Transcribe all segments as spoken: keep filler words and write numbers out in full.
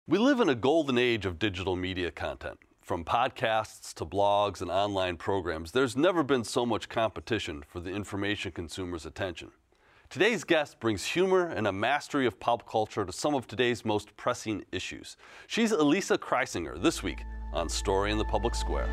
We live in a golden age of digital media content. From podcasts to blogs and online programs, there's never been so much competition for the information consumer's attention. Today's guest brings humor and a mastery of pop culture to some of today's most pressing issues. She's Elisa Kreisinger, this week on Story in the Public Square.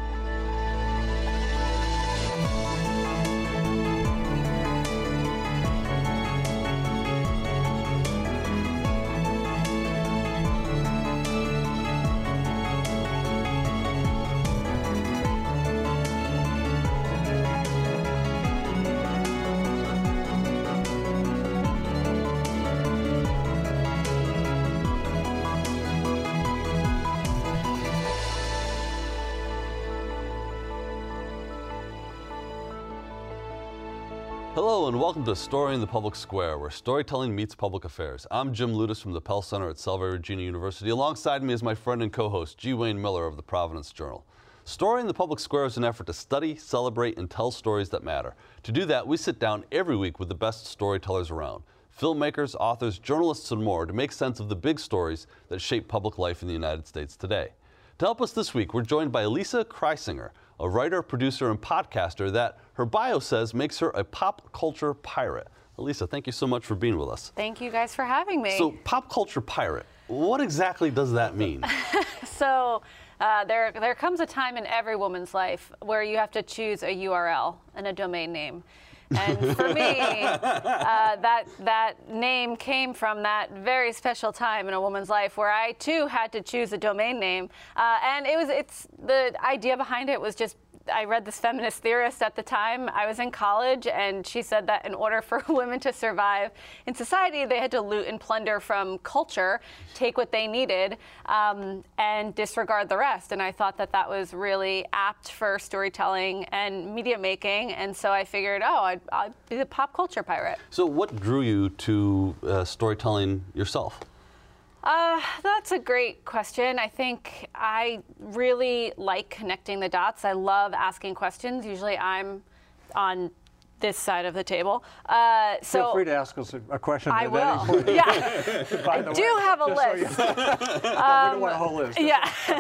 Hello and welcome to Story in the Public Square, where storytelling meets public affairs. I'm Jim Ludes from the Pell Center at Salve Regina University. Alongside me is my friend and co-host, G. Wayne Miller of the Providence Journal. Story in the Public Square is an effort to study, celebrate, and tell stories that matter. To do that, we sit down every week with the best storytellers around, filmmakers, authors, journalists, and more to make sense of the big stories that shape public life in the United States today. To help us this week, we're joined by Elisa Kreisinger, a writer, producer, and podcaster that her bio says makes her a pop culture pirate. Elisa, thank you so much for being with us. Thank you guys for having me. So, pop culture pirate, what exactly does that mean? so, uh, there, there comes a time in every woman's life where you have to choose a U R L and a domain name. And for me, uh, that that name came from that very special time in a woman's life where I too had to choose a domain name, uh, and it was it's the idea behind it was just. I read this feminist theorist at the time. I was in college, and she said that in order for women to survive in society, they had to loot and plunder from culture, take what they needed, um, and disregard the rest. And I thought that that was really apt for storytelling and media making. And so I figured, oh, I'd, I'd be the pop culture pirate. So what drew you to uh, storytelling yourself? Uh, that's a great question. I think I really like connecting the dots. I love asking questions. Usually I'm on this side of the table. Uh, so Feel free to ask us a question I at will. any point. Yeah. I do way, have a just list. So you, um, we don't want a whole list. Yeah.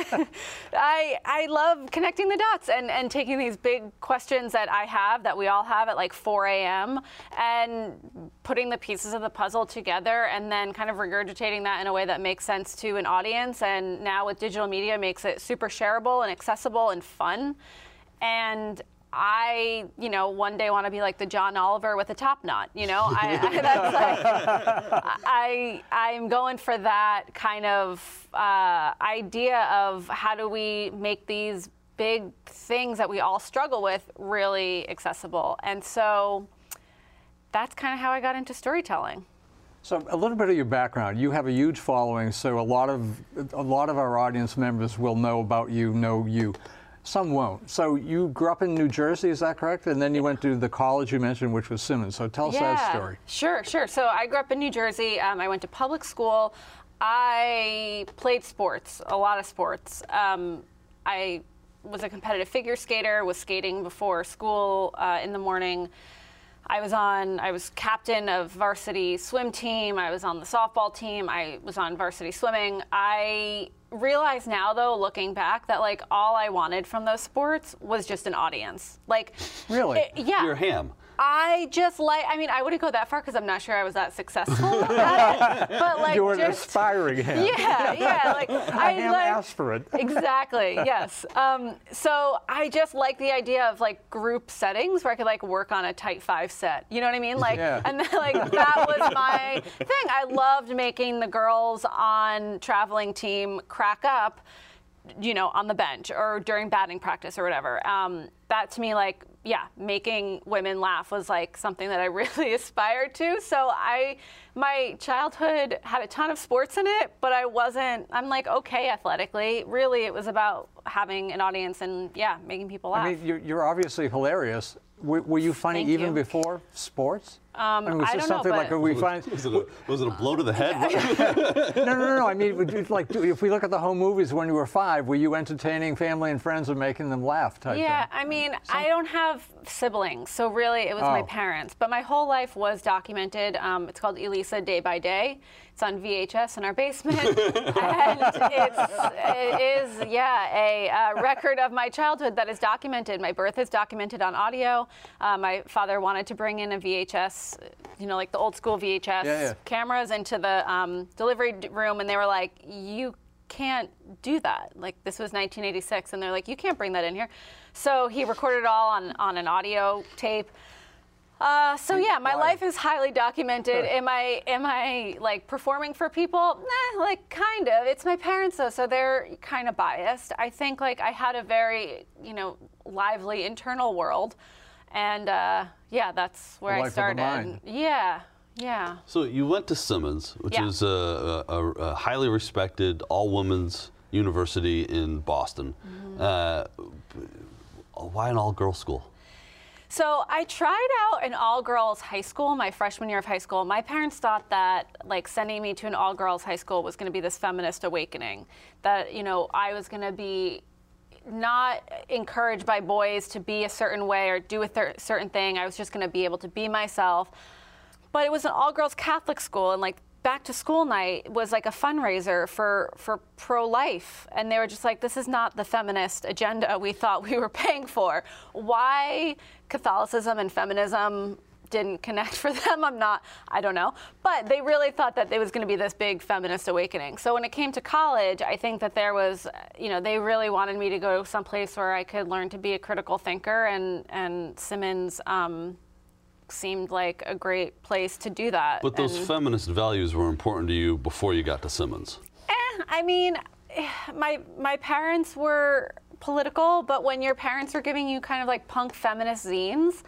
I I love connecting the dots and, and taking these big questions that I have, that we all have at like four A M, and putting the pieces of the puzzle together and then kind of regurgitating that in a way that makes sense to an audience. And now with digital media, makes it super shareable and accessible and fun. And I, you know, one day want to be like the John Oliver with a top knot, you know, I, I, that's like, I, I'm going for that kind of uh, idea of how do we make these big things that we all struggle with really accessible. And so that's kind of how I got into storytelling. So a little bit of your background. You have a huge following, so a lot of a lot of our audience members will know about you, know you. Some won't. So you grew up in New Jersey, is that correct? And then you went to the college you mentioned, which was Simmons. So tell us yeah, that story. Sure, sure. So I grew up in New Jersey. Um, I went to public school. I played sports, a lot of sports. Um, I was a competitive figure skater, was skating before school uh, in the morning. I was on, I was captain of varsity swim team. I was on the softball team. I was on varsity swimming. I realize now, though, looking back, that like all I wanted from those sports was just an audience. Like, really? It, yeah. You're ham. I just like, I mean, I wouldn't go that far because I'm not sure I was that successful at it, but like you were just, an aspiring ham. Yeah, yeah, like I ham like, aspirant. Exactly, yes. Um, so I just like the idea of like group settings where I could like work on a tight five set. You know what I mean? Like, yeah. and then, like that was my thing. I loved making the girls on traveling team crack up, you know, on the bench or during batting practice or whatever. Um, that to me, like, yeah, making women laugh was like something that I really aspired to. So I, my childhood had a ton of sports in it, but I wasn't, I'm like, okay, athletically. Really, it was about having an audience and, yeah, making people laugh. I mean, you're, you're obviously hilarious. Were, were you funny Thank even you. before sports? Um, I mean, was I this don't know, something but like a we find? Was it a, was it a blow to the head? no, no, no, no. I mean, it's like if we look at the home movies when you were five, were you entertaining family and friends and making them laugh type Yeah, thing? I mean, Some... I don't have siblings, so really it was oh. my parents. But my whole life was documented. Um, it's called Elise Lisa Day by Day. It's on V H S in our basement, and it's, it is, yeah, a uh, record of my childhood that is documented. My birth is documented on audio. Uh, my father wanted to bring in a V H S, you know, like the old school V H S yeah, yeah. cameras into the um, delivery room, and they were like, you can't do that. Like, this was nineteen eighty-six, and they're like, you can't bring that in here. So he recorded it all on, on an audio tape. Uh, so yeah, my life is highly documented. Sure. Am I, am I like performing for people? Nah, like kind of. It's my parents though, so they're kind of biased. I think like I had a very, you know, lively internal world, and uh, yeah, that's where The I life of the started. mind. Yeah, yeah. So you went to Simmons, which Yeah. is a, a, a highly respected all-women's university in Boston. Mm-hmm. Uh, why an all-girls school? So I tried out an all-girls high school my freshman year of high school. My parents thought that like sending me to an all-girls high school was going to be this feminist awakening, that, you know, I was going to be not encouraged by boys to be a certain way or do a th- certain thing. I was just going to be able to be myself. But it was an all-girls Catholic school, and like back to school night was like a fundraiser for, for pro-life. And they were just like, this is not the feminist agenda we thought we were paying for. Why Catholicism and feminism didn't connect for them, I'm not, I don't know. But they really thought that it was going to be this big feminist awakening. So when it came to college, I think that there was, you know, they really wanted me to go someplace where I could learn to be a critical thinker, and, and Simmons um, seemed like a great place to do that. But those and, feminist values were important to you before you got to Simmons. eh, I mean, my my parents were political, but when your parents are giving you kind of like punk feminist zines,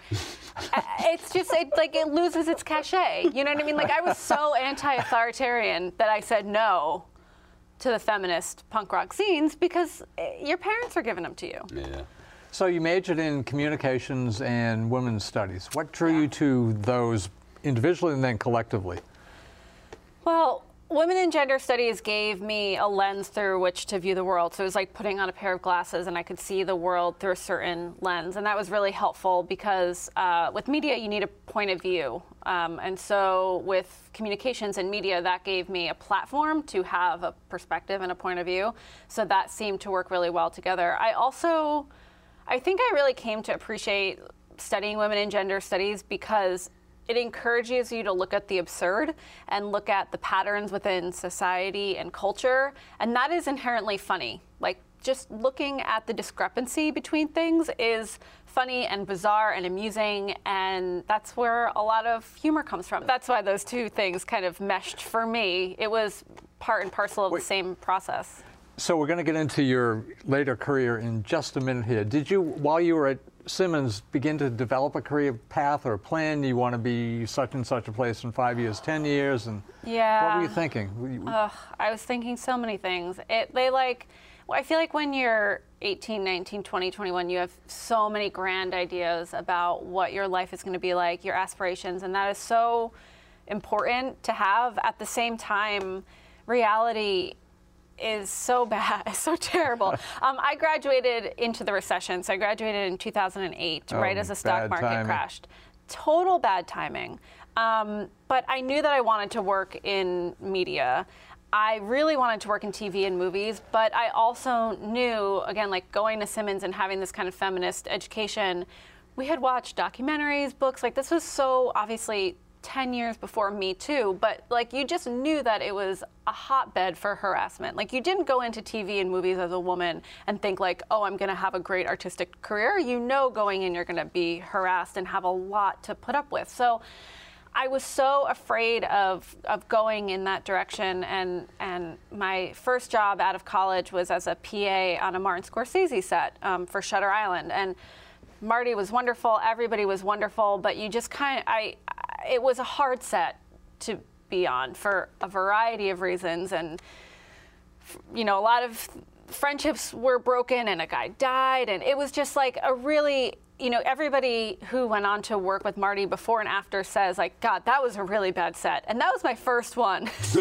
it's just it, like it loses its cachet. You know what I mean? Like I was so anti-authoritarian that I said no to the feminist punk rock zines because your parents are giving them to you. Yeah. So you majored in communications and women's studies. What drew Yeah. you to those individually and then collectively? Well, women and gender studies gave me a lens through which to view the world. So it was like putting on a pair of glasses and I could see the world through a certain lens. And that was really helpful because uh, with media, you need a point of view. Um, and so with communications and media, that gave me a platform to have a perspective and a point of view. So that seemed to work really well together. I also, I think I really came to appreciate studying women and gender studies because it encourages you to look at the absurd and look at the patterns within society and culture. And that is inherently funny. Like just looking at the discrepancy between things is funny and bizarre and amusing. And that's where a lot of humor comes from. That's why those two things kind of meshed for me. It was part and parcel of Wait. the same process. So we're going to get into your later career in just a minute here. Did you, while you were at Simmons, begin to develop a career path or a plan? You want to be such and such a place in five years, ten years, and Yeah. what were you thinking? Were you- Ugh, I was thinking so many things. It, they like, well, I feel like when you're eighteen, nineteen, twenty, twenty-one, you have so many grand ideas about what your life is going to be like, your aspirations, and that is so important to have. At the same time, reality is so bad, it's so terrible. um, I graduated into the recession, so I graduated in two thousand eight, Oh, right as the stock bad market timing. crashed. Total bad timing. Um, but I knew that I wanted to work in media. I really wanted to work in T V and movies, but I also knew, again, like going to Simmons and having this kind of feminist education, we had watched documentaries, books, like this was so obviously ten years before Me Too, but like you just knew that it was a hotbed for harassment. Like you didn't go into T V and movies as a woman and think like, oh, I'm gonna have a great artistic career. You know going in you're gonna be harassed and have a lot to put up with. So I was so afraid of of going in that direction, and and my first job out of college was as a P A on a Martin Scorsese set um, for Shutter Island, and Marty was wonderful, everybody was wonderful, but you just kind of, I, it was a hard set to be on for a variety of reasons, and you know, a lot of friendships were broken and a guy died, and it was just like a really, you know, everybody who went on to work with Marty before and after says like, God, that was a really bad set. And that was my first one. So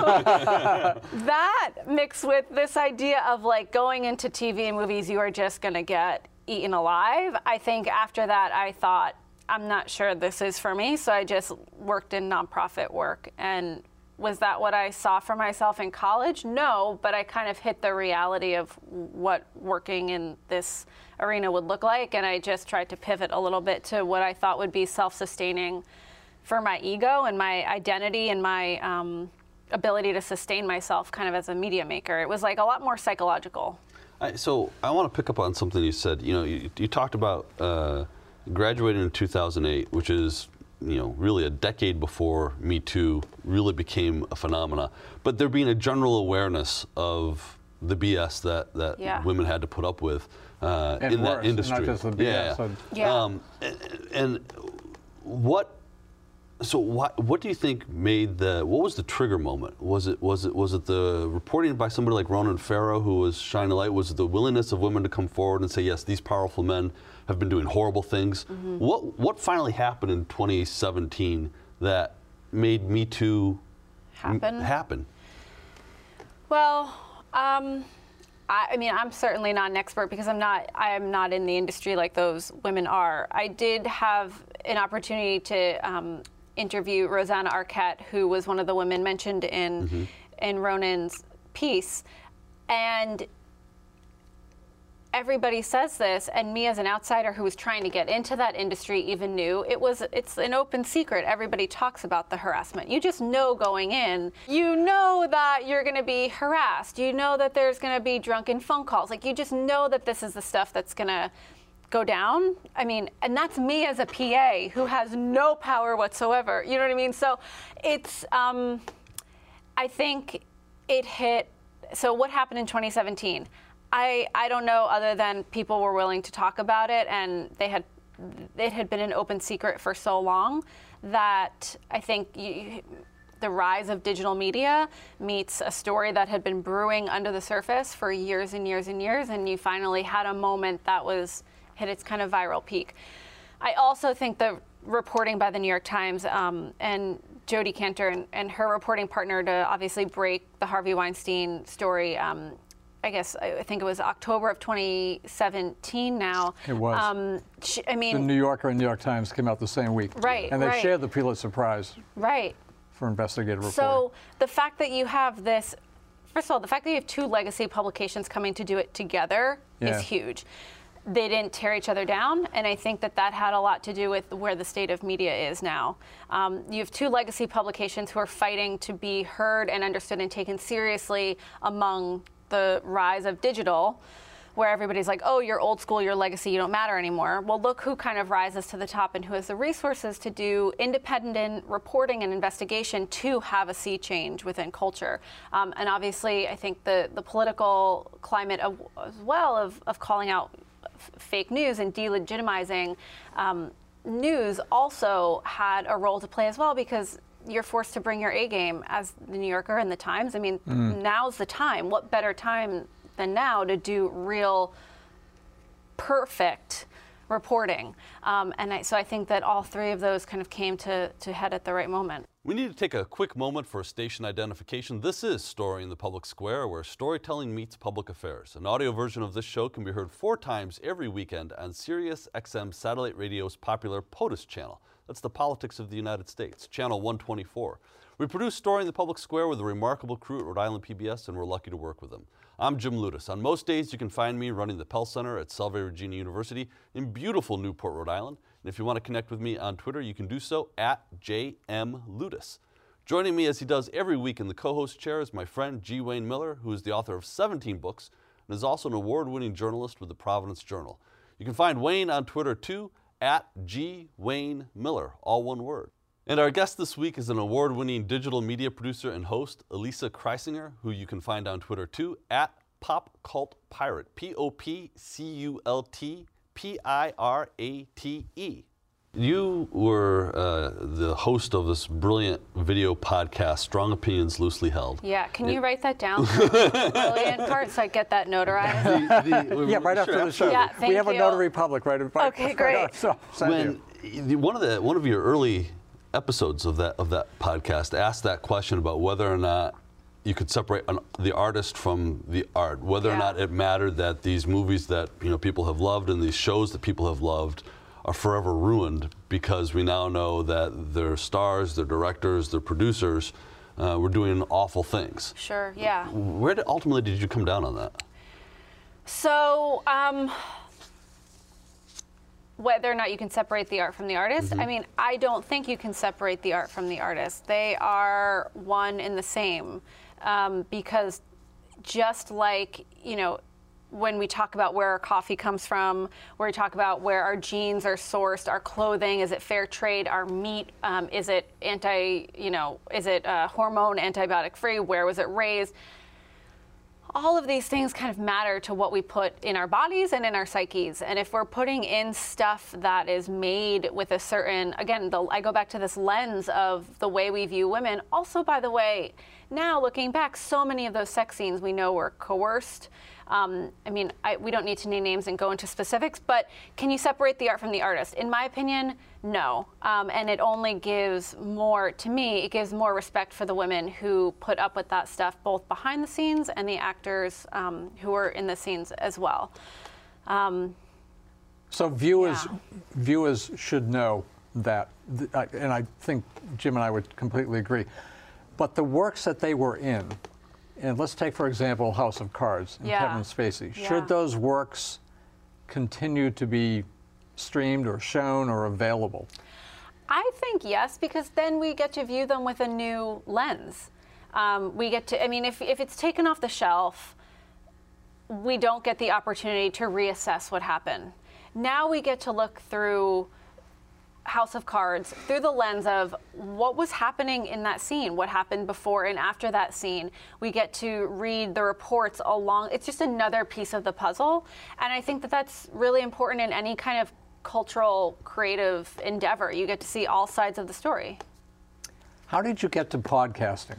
that mixed with this idea of like going into T V and movies, you are just gonna get eaten alive. I think after that, I thought, I'm not sure this is for me, so I just worked in nonprofit work. And was that what I saw for myself in college? No, but I kind of hit the reality of what working in this arena would look like, and I just tried to pivot a little bit to what I thought would be self-sustaining for my ego and my identity and my um, ability to sustain myself kind of as a media maker. It was like a lot more psychological. I, so I want to pick up on something you said. You know, you, you talked about uh, graduating in two thousand eight, which is, you know, really a decade before Me Too really became a phenomena. But there being a general awareness of the B S that, that yeah. women had to put up with uh, and in worse, that industry. Not just the B S. Yeah. yeah. Um, and, and what? So what? What do you think made the? What was the trigger moment? Was it? Was it? Was it the reporting by somebody like Ronan Farrow who was shining a light? Was it the willingness of women to come forward and say, yes, these powerful men have been doing horrible things? Mm-hmm. What? What finally happened in twenty seventeen that made Me Too happen? M- happen? Well. Um, I, I mean, I'm certainly not an expert because I'm not. I am not in the industry like those women are. I did have an opportunity to um, interview Rosanna Arquette, who was one of the women mentioned in mm-hmm. in Ronan's piece, and everybody says this, and me as an outsider who was trying to get into that industry even knew it was it's an open secret. Everybody talks about the harassment. You just know going in, you know that you're going to be harassed. You know that there's going to be drunken phone calls. Like, you just know that this is the stuff that's going to go down. I mean, and that's me as a P A who has no power whatsoever. You know what I mean? So it's, um, I think it hit, so what happened in twenty seventeen? I, I don't know, other than people were willing to talk about it, and they had it had been an open secret for so long that I think you, the rise of digital media meets a story that had been brewing under the surface for years and years and years, and you finally had a moment that was hit its kind of viral peak. I also think the reporting by the New York Times um, and Jodi Kantor and, and her reporting partner to obviously break the Harvey Weinstein story. Um, I guess I think it was October of twenty seventeen now. It was. Um, she, I mean, the New Yorker and New York Times came out the same week. Right, And they right. shared the Pulitzer Prize. Right. For investigative reporting. So the fact that you have this, first of all, the fact that you have two legacy publications coming to do it together yeah. is huge. They didn't tear each other down, and I think that that had a lot to do with where the state of media is now. Um, you have two legacy publications who are fighting to be heard and understood and taken seriously among the rise of digital, where everybody's like, oh, you're old school, you're legacy, you don't matter anymore. Well, look who kind of rises to the top and who has the resources to do independent reporting and investigation to have a sea change within culture. Um, and obviously, I think the, the political climate of, as well of, of calling out f- fake news and delegitimizing um, news also had a role to play as well, because you're forced to bring your A game as the New Yorker and the Times. I mean, mm. now's the time. What better time than now to do real, perfect reporting? Um, and I, so I think that all three of those kind of came to, to head at the right moment. We need to take a quick moment for station identification. This is Story in the Public Square, where storytelling meets public affairs. An audio version of this show can be heard four times every weekend on Sirius X M Satellite Radio's popular POTUS channel. That's the Politics of the United States, channel one twenty-four. We produce Story in the Public Square with a remarkable crew at Rhode Island P B S, and we're lucky to work with them. I'm Jim Ludas. On most days, you can find me running the Pell Center at Salve Regina University in beautiful Newport, Rhode Island. And if you want to connect with me on Twitter, you can do so at J M Ludas. Joining me as he does every week in the co-host chair is my friend G. Wayne Miller, who is the author of seventeen books and is also an award-winning journalist with the Providence Journal. You can find Wayne on Twitter too, at G. Wayne Miller, all one word. And our guest this week is an award-winning digital media producer and host, Elisa Kreisinger, who you can find on Twitter too, at Pop Cult Pirate, P O P C U L T P I R A T E. You were uh, the host of this brilliant video podcast, Strong Opinions Loosely Held. Yeah, can you it, write that down for the brilliant part so I get that notarized? The, the, yeah, right after sure, the show. Yeah, thank we have you. a notary public right in front. Okay, great. Right so, when you. one of the one of your early episodes of that of that podcast asked that question about whether or not you could separate an, the artist from the art, whether yeah. or not it mattered that these movies that you know people have loved and these shows that people have loved are forever ruined because we now know that their stars, their directors, their producers uh, were doing awful things. Sure, yeah. Where did, ultimately did you come down on that? So, um, whether or not you can separate the art from the artist, mm-hmm. I mean, I don't think you can separate the art from the artist. They are one and the same, um, because just like, you know, when we talk about where our coffee comes from, where we talk about where our jeans are sourced, our clothing, is it fair trade, our meat, um, is it anti, you know, is it uh, hormone, antibiotic free, where was it raised? All of these things kind of matter to what we put in our bodies and in our psyches. And if we're putting in stuff that is made with a certain, again, the, I go back to this lens of the way we view women. Also, by the way, now looking back, so many of those sex scenes we know were coerced. Um, I mean, I, we don't need to name names and go into specifics, but can you separate the art from the artist? In my opinion, no. Um, and it only gives more, to me, it gives more respect for the women who put up with that stuff, both behind the scenes and the actors um, who are in the scenes as well. Um, so viewers, yeah. viewers should know that, and I think Jim and I would completely agree. But the works that they were in, and let's take, for example, House of Cards and yeah. Kevin Spacey. Yeah. Should those works continue to be streamed or shown or available? I think yes, because then we get to view them with a new lens. Um, we get to, I mean, if, if it's taken off the shelf, we don't get the opportunity to reassess what happened. Now we get to look through House of Cards through the lens of what was happening in that scene, what happened before and after that scene. We get to read the reports along. It's just another piece of the puzzle. And I think that that's really important in any kind of cultural, creative endeavor. You get to see all sides of the story. How did you get to podcasting?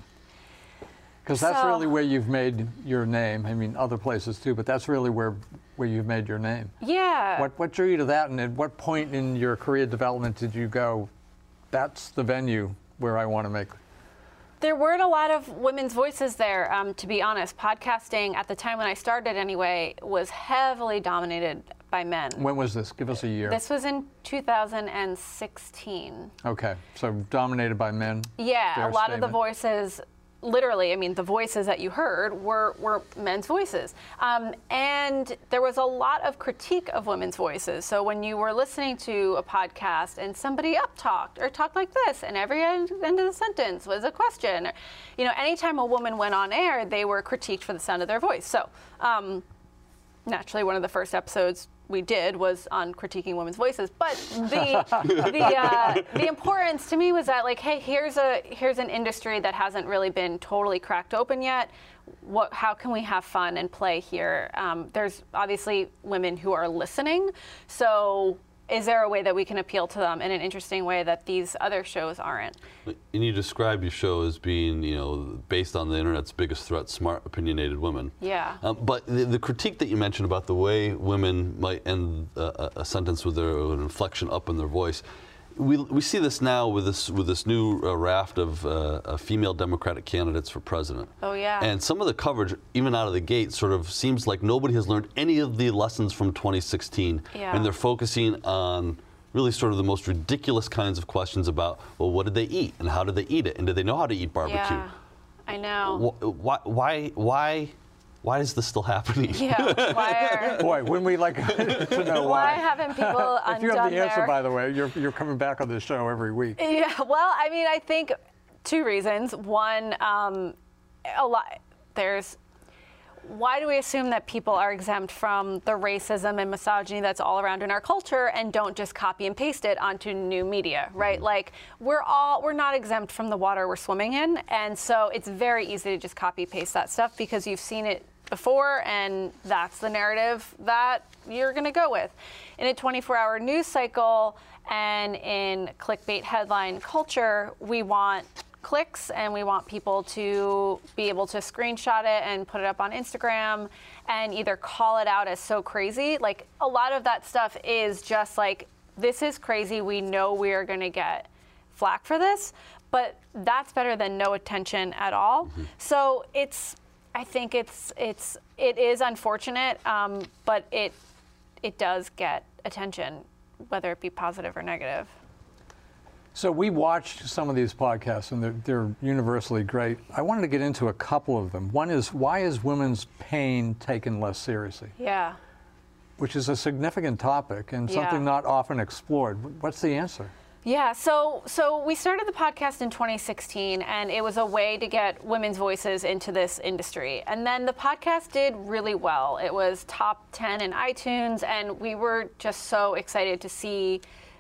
Because that's So- really where you've made your name. I mean, other places too, but that's really where where you've made your name. Yeah. What what drew you to that, and at what point in your career development did you go, that's the venue where I want to make? There weren't a lot of women's voices there, um, to be honest. Podcasting, at the time when I started anyway, was heavily dominated by men. When was this? Give us a year. This was in two thousand sixteen. Okay, so dominated by men. Yeah, Fair a lot of the statement. voices, literally, I mean, the voices that you heard were, were men's voices. Um, and there was a lot of critique of women's voices. So when you were listening to a podcast and somebody up talked or talked like this, and every end, end of the sentence was a question, or, you know, anytime a woman went on air, they were critiqued for the sound of their voice. So um, naturally, one of the first episodes we did was on critiquing women's voices, but the the uh, the importance to me was that, like, hey, here's a here's an industry that hasn't really been totally cracked open yet. What how can we have fun and play here? Um, there's obviously women who are listening, so is there a way that we can appeal to them in an interesting way that these other shows aren't? And you describe your show as being, you know, based on the internet's biggest threat, smart, opinionated women. Yeah. Um, but the, the critique that you mentioned about the way women might end a, a sentence with their, an inflection up in their voice, we we see this now with this with this new uh, raft of uh, uh, female Democratic candidates for president. Oh yeah. And some of the coverage, even out of the gate, sort of seems like nobody has learned any of the lessons from twenty sixteen, Yeah. and they're focusing on really sort of the most ridiculous kinds of questions about, well, what did they eat, and how did they eat it, and did they know how to eat barbecue? Yeah, I know. Wh- Why why why why is this still happening? Yeah. Why are Boy, wouldn't we like to know why why? haven't people If you have undone the answer, their- by the way, you're you're coming back on this show every week. Yeah, well, I mean, I think two reasons. One, um, a lot. There's why do we assume that people are exempt from the racism and misogyny that's all around in our culture and don't just copy and paste it onto new media, right? Mm-hmm. Like we're all we're not exempt from the water we're swimming in, and so it's very easy to just copy paste that stuff because you've seen it before, and that's the narrative that you're going to go with. In a twenty-four hour news cycle and in clickbait headline culture, we want clicks and we want people to be able to screenshot it and put it up on Instagram and either call it out as so crazy. Like a lot of that stuff is just like, this is crazy. We know we are going to get flack for this, but that's better than no attention at all. Mm-hmm. So it's, I think it's it's it is unfortunate, um, but it it does get attention whether it be positive or negative. So we watched some of these podcasts, and they're, they're universally great. I wanted to get into a couple of them. One is, why is women's pain taken less seriously? Yeah. Which is a significant topic and something Yeah. not often explored. What's the answer? Yeah, so so we started the podcast in twenty sixteen, and it was a way to get women's voices into this industry. And then the podcast did really well. It was top ten in iTunes, and we were just so excited to see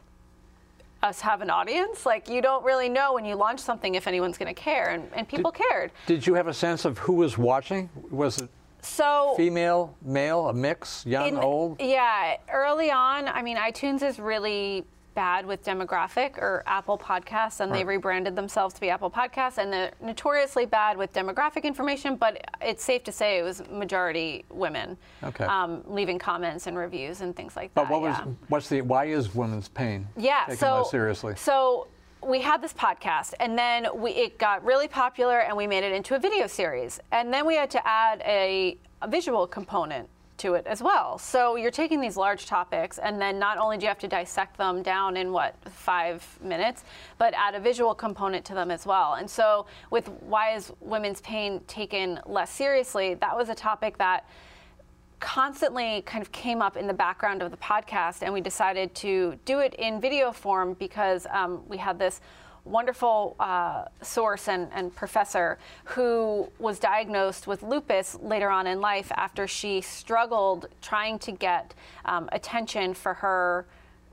us have an audience. Like, you don't really know when you launch something if anyone's going to care, and, and people Did- cared. Did you have a sense of who was watching? Was it So female, male, a mix, young, in- old? Yeah, early on, I mean, iTunes is really bad with demographic, or Apple Podcasts, and they Right. rebranded themselves to be Apple Podcasts, and they're notoriously bad with demographic information, but it's safe to say it was majority women, Okay. um, leaving comments and reviews and things like But that. what was, yeah. what's the, why is women's pain Yeah, taken so less seriously? So we had this podcast, and then we, it got really popular, and we made it into a video series, and then we had to add a, a visual component to it as well. So you're taking these large topics, and then not only do you have to dissect them down in what five minutes, but add a visual component to them as well. And so with why is women's pain taken less seriously, that was a topic that constantly kind of came up in the background of the podcast, and we decided to do it in video form because um, we had this wonderful uh, source and, and professor who was diagnosed with lupus later on in life after she struggled trying to get um, attention for her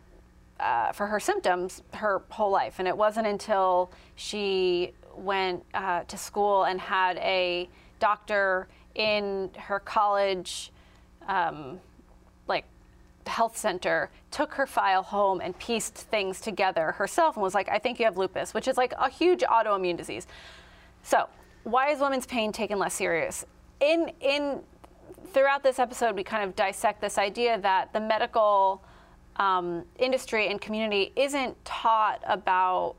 uh, for her symptoms her whole life. And it wasn't until she went uh, to school and had a doctor in her college um, like health center, took her file home and pieced things together herself and was like, I think you have lupus, which is like a huge autoimmune disease. So why is women's pain taken less serious? In, in throughout this episode, we kind of dissect this idea that the medical um, industry and community isn't taught about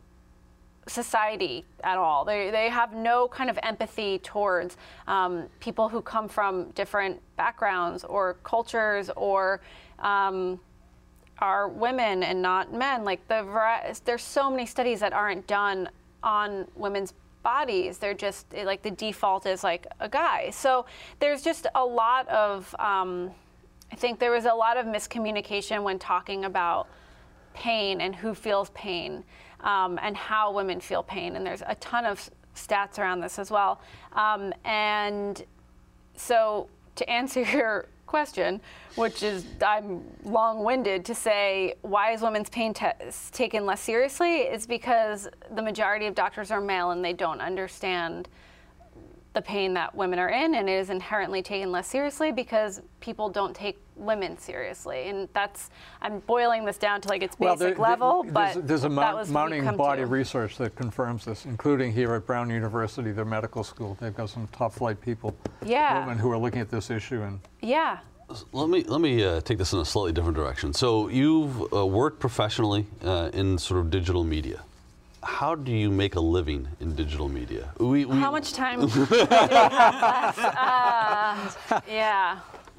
society at all. They, they have no kind of empathy towards um, people who come from different backgrounds or cultures, or um, are women and not men. Like the vari- there's so many studies that aren't done on women's bodies. They're just like the default is like a guy. So there's just a lot of um, I think there was a lot of miscommunication when talking about pain and who feels pain. Um, and how women feel pain. And there's a ton of stats around this as well. Um, and so to answer your question, which is I'm long-winded to say, why is women's pain t- taken less seriously? It's because the majority of doctors are male and they don't understand the pain that women are in, and it is inherently taken less seriously because people don't take women seriously. And that's, I'm boiling this down to like its Well, basic there- level, there's, but there's a that mount, was what we mounting come body to. of research that confirms this, including here at Brown University, their medical school. They've got some top flight people, Yeah. women who are looking at this issue. And Yeah. Let me let me uh, take this in a slightly different direction. So you've uh, worked professionally uh, in sort of digital media. How do you make a living in digital media? We, we, How much time do we have left? Uh, yeah.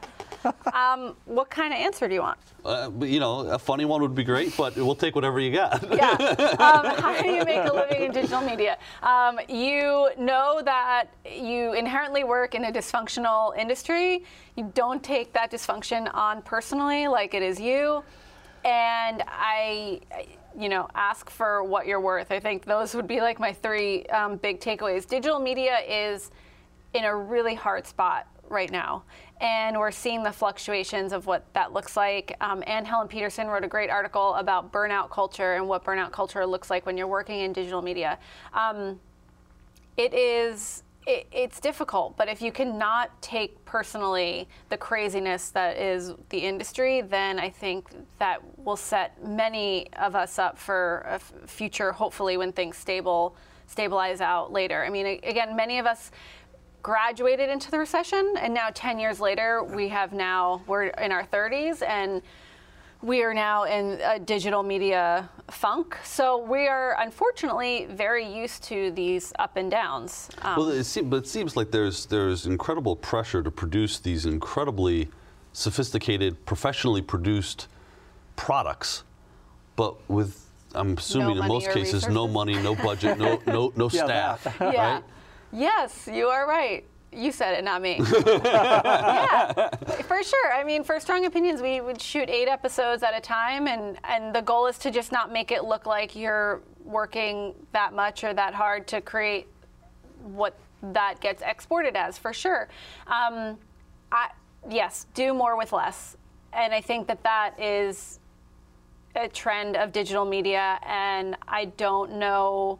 Um, what kind of answer do you want? Uh, but, you know, a funny one would be great, but we'll take whatever you got. Yeah. Um, how do you make a living in digital media? Um, you know that you inherently work in a dysfunctional industry. You don't take that dysfunction on personally like it is you. And I, you know, ask for what you're worth. I think those would be like my three um, big takeaways. Digital media is in a really hard spot right now. And we're seeing the fluctuations of what that looks like. Um, Ann Helen Peterson wrote a great article about burnout culture and what burnout culture looks like when you're working in digital media. Um, it is, it, it's difficult, but if you cannot take personally the craziness that is the industry, then I think that will set many of us up for a f- future, hopefully, when things stable, stabilize out later. I mean, a- again, many of us graduated into the recession, and now ten years later, we have now, we're in our thirties, and we are now in a digital media funk. So we are unfortunately very used to these up and downs. Um, Well, it seems, but it seems like there's there's incredible pressure to produce these incredibly sophisticated, professionally produced products but with, I'm assuming No in most money or cases, no resources? money, no budget, no no no Yeah, staff, that. Yeah. right? Yes, you are right. You said it, not me. Yeah, for sure. I mean, for Strong Opinions, we would shoot eight episodes at a time, and, and the goal is to just not make it look like you're working that much or that hard to create what that gets exported as, for sure. Um, I, yes, do more with less. And I think that that is a trend of digital media, and I don't know,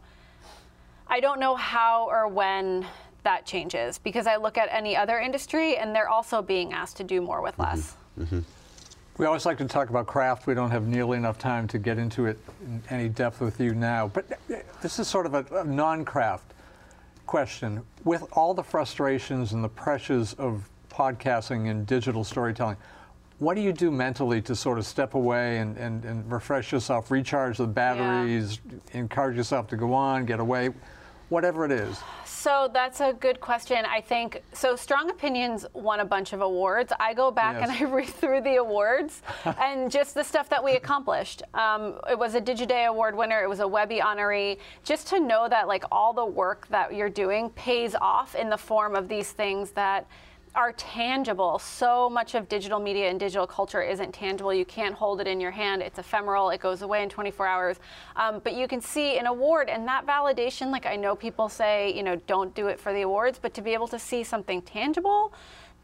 I don't know how or when that changes, because I look at any other industry and they're also being asked to do more with less. Mm-hmm. We always like to talk about craft. We don't have nearly enough time to get into it in any depth with you now. But this is sort of a, a non-craft question. With all the frustrations and the pressures of podcasting and digital storytelling, what do you do mentally to sort of step away and, and, and refresh yourself, recharge the batteries, yeah. encourage yourself to go on, get away, whatever it is? So that's a good question. I think, so Strong Opinions won a bunch of awards. I go back Yes. and I read through the awards and just the stuff that we accomplished. Um, it was a Digiday Award winner. It was a Webby honoree. Just to know that like all the work that you're doing pays off in the form of these things that are tangible. So much of digital media and digital culture isn't tangible. You can't hold it in your hand. It's ephemeral. It goes away in twenty-four hours. Um, but you can see an award, and that validation, like I know people say, you know, don't do it for the awards, but to be able to see something tangible,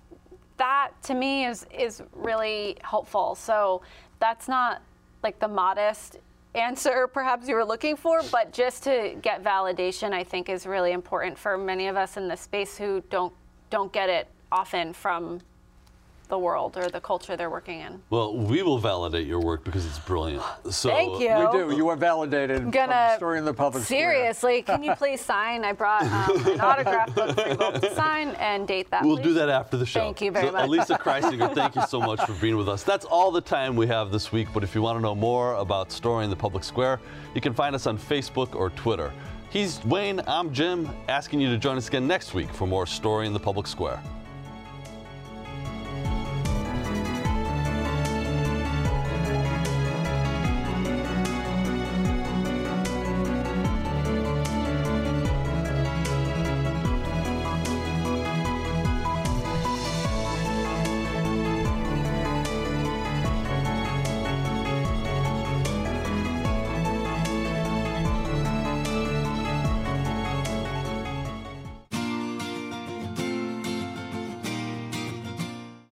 that to me is is really helpful. So that's not like the modest answer perhaps you were looking for, but just to get validation, I think is really important for many of us in this space who don't don't get it often from the world or the culture they're working in. Well, we will validate your work because it's brilliant. So Thank you. We do. You are validated. I'm gonna, from Story in the Public Square. seriously, can you please sign? I brought um, an autograph book for you both to sign and date that, We'll please. do that after the show. Thank you very so, much. Elisa Kreisinger, thank you so much for being with us. That's all the time we have this week, but if you want to know more about Story in the Public Square, you can find us on Facebook or Twitter. He's Wayne, I'm Jim, asking you to join us again next week for more Story in the Public Square.